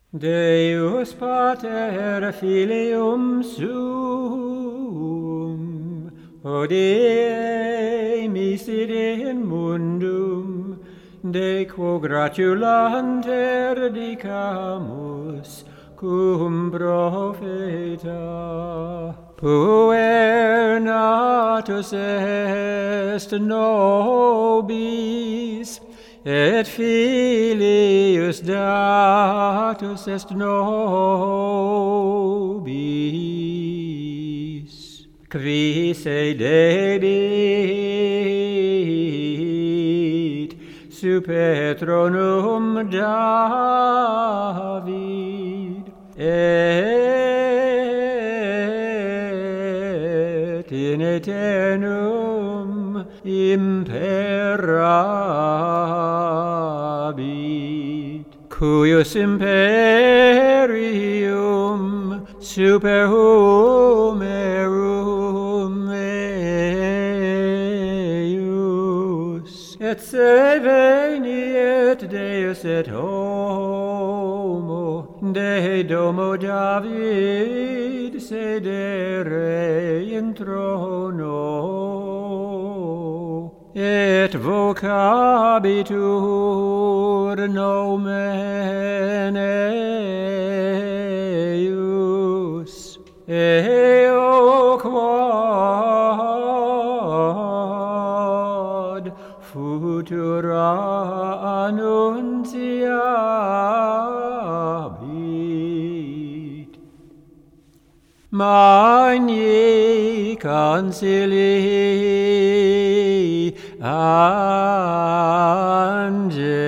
Deus Pater Filium Sum, hodie misit in mundum, de quo gratulanter dicamus, cum profeta. Puer natus est nobis, et filius datus est nobis, qui se dedit super tronum David, et in aeternum imperabit, cuius imperium super humerum eius, et se veniet Deus et homo, de domo David sedere in trono, et vocabitur nomen eius, eo quod futura annunciabit. Magni concilii angeli